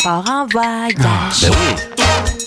part en voyage. Ben oui.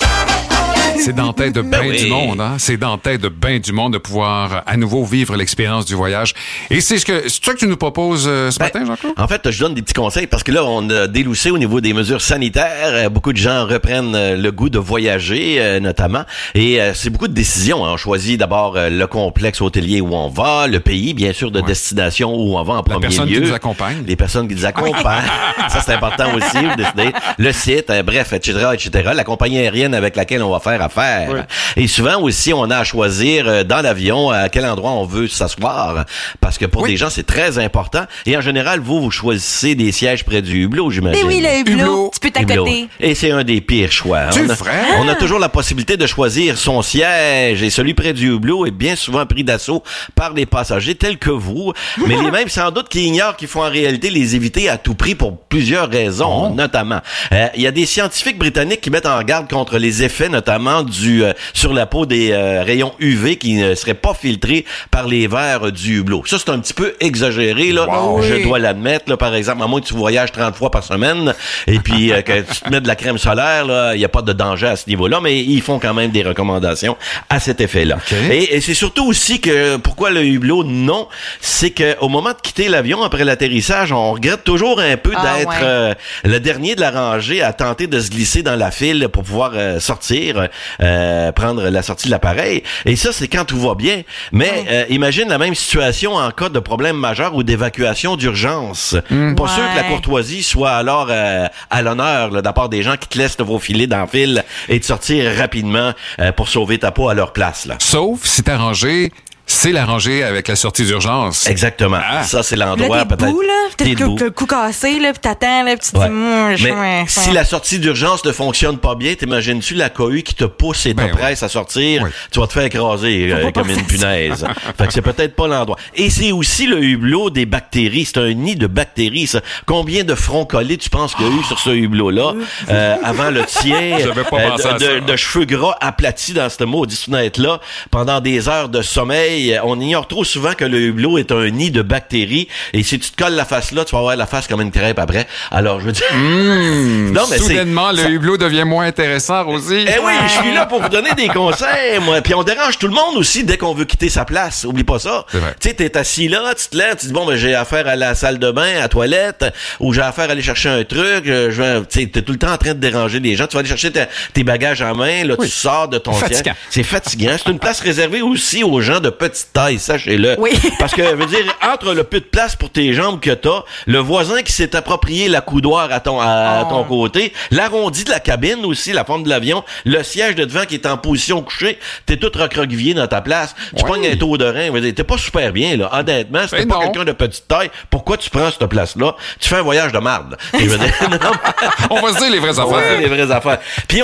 C'est dans la tête de Ben ben oui. du monde, hein? C'est dans la tête de ben du monde de pouvoir à nouveau vivre l'expérience du voyage. Et c'est ça que tu nous proposes ce matin, Jean-Claude? En fait, je donne des petits conseils parce que là, on a déloussé au niveau des mesures sanitaires. Beaucoup de gens reprennent le goût de voyager, notamment. Et c'est beaucoup de décisions. Hein. On choisit d'abord le complexe hôtelier où on va, le pays, bien sûr, de destination où on va en premier lieu. La personne qui nous accompagne. Les personnes qui nous accompagnent. Ça, c'est important aussi. Vous décidez. Le site, bref, etc., etc. La compagnie aérienne avec laquelle on va faire affaire. Oui. Et souvent aussi, on a à choisir dans l'avion à quel endroit on veut s'asseoir. Parce que pour des gens, c'est très important. Et en général, vous choisissez des sièges près du hublot, j'imagine. Mais oui, le hublot, Hublot. tu peux Hublot. t'accoter. Et c'est un des pires choix. C'est On a- vrai? On a toujours la possibilité de choisir son siège et celui près du hublot est bien souvent pris d'assaut par des passagers tels que vous. Mais les mêmes, sans doute, qui ignorent qu'il faut en réalité les éviter à tout prix pour plusieurs raisons, notamment. Il y a des scientifiques britanniques qui mettent en garde contre les effets, notamment sur la peau des rayons UV qui ne seraient pas filtrés par les verres du hublot. Ça, c'est un petit peu exagéré, là. Wow. Je Oui. dois l'admettre, là, par exemple, à moins que tu voyages 30 fois par semaine et puis que tu te mets de la crème solaire, là, il n'y a pas de danger à ce niveau-là, mais ils font quand même des recommandations à cet effet-là. Okay. Et c'est surtout aussi que, pourquoi le hublot, non, c'est que au moment de quitter l'avion après l'atterrissage, on regrette toujours un peu d'être le dernier de la rangée à tenter de se glisser dans la file pour pouvoir sortir, prendre la sortie de l'appareil. Et ça, c'est quand tout va bien. Mais imagine la même situation en cas de problème majeur ou d'évacuation d'urgence. Pas sûr que la courtoisie soit alors à l'honneur là, de la part des gens qui te laissent te faufiler dans la file et de sortir rapidement pour sauver ta peau à leur place. Là. Sauf si t'as rangé, c'est la rangée avec la sortie d'urgence. Exactement. Ah. Ça, c'est Là, l'endroit t'es peut-être. debout, là, T'es peut-être debout. que le cou cassé, là, puis t'attends, là, puis tu te Ouais. dis, Mais si la sortie d'urgence ne fonctionne pas bien, t'imagines-tu la cohue qui te pousse et te Ben presse à sortir? Oui. Tu vas te faire écraser Faut pas comme une penser à ça. punaise. Fait que c'est peut-être pas l'endroit. Et c'est aussi le hublot des bactéries. C'est un nid de bactéries, ça. Combien de fronts collés tu penses qu'il y a eu sur ce hublot-là avant le tien? J'avais pas pensé à ça. De cheveux gras aplatis dans cette maudite fenêtre-là pendant des heures de sommeil. On ignore trop souvent que le hublot est un nid de bactéries. Et si tu te colles la face là, tu vas avoir la face comme une crêpe après. Alors, je veux dire... Non, mais Soudainement, ça- le hublot devient moins intéressant, Rosie. Eh oui, je suis là pour vous donner des conseils, moi. Puis on dérange tout le monde aussi dès qu'on veut quitter sa place. Oublie pas ça. C'est vrai. Tu sais, t'es assis là, tu te lèves, tu dis bon, ben j'ai affaire à la salle de bain, à la toilette, ou j'ai affaire à aller chercher un truc. Tu sais, t'es tout le temps en train de déranger les gens. Tu vas aller chercher tes bagages en main. Là, Oui. tu sors de ton Fatigant. siège. C'est fatigant. C'est une place réservée aussi aux gens de petite taille, sachez-le. Oui. Parce que, je veux dire, entre le peu de place pour tes jambes que t'as, le voisin qui s'est approprié la coudoir à ton côté, l'arrondi de la cabine aussi, la forme de l'avion, le siège de devant qui est en position couchée, t'es tout recroquevillé dans ta place, tu pognes un taux de rein, je veux dire, t'es pas super bien, là, honnêtement, si t'es Ben pas non. quelqu'un de petite taille, pourquoi tu prends cette place-là? Tu fais un voyage de marde. Je veux dire, non, On va se dire les vraies on va affaires. dire les vraies affaires. Puis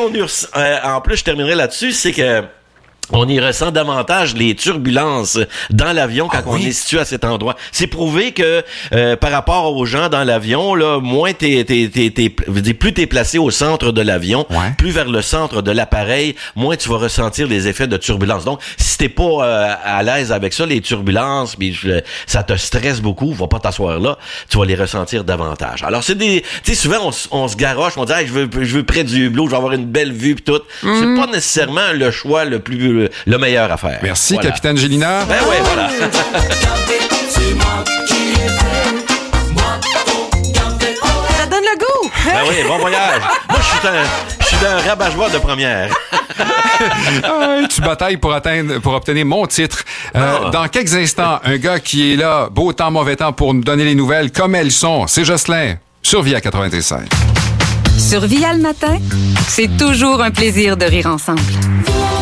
en plus, je terminerai là-dessus, c'est que on y ressent davantage les turbulences dans l'avion quand on est situé à cet endroit. C'est prouvé que par rapport aux gens dans l'avion, là, moins plus t'es placé au centre de l'avion, plus vers le centre de l'appareil, moins tu vas ressentir les effets de turbulence. Donc, si t'es pas à l'aise avec ça, les turbulences, puis ça te stresse beaucoup, va pas t'asseoir là, tu vas les ressentir davantage. Alors, c'est des, tu sais, souvent on se garoche, on dit, hey, je veux près du hublot, je vais avoir une belle vue pis tout. C'est pas nécessairement le choix le meilleur à faire. Merci, Voilà. Capitaine Gélina. Ben ouais, voilà. Ça donne le goût. Ben oui, bon voyage. Moi, je suis un rabat-joie de première. Tu batailles pour obtenir mon titre. Dans quelques instants, un gars qui est là, beau temps, mauvais temps, pour nous donner les nouvelles comme elles sont. C'est Jocelyn, sur Via 96. Sur Via le matin, c'est toujours un plaisir de rire ensemble.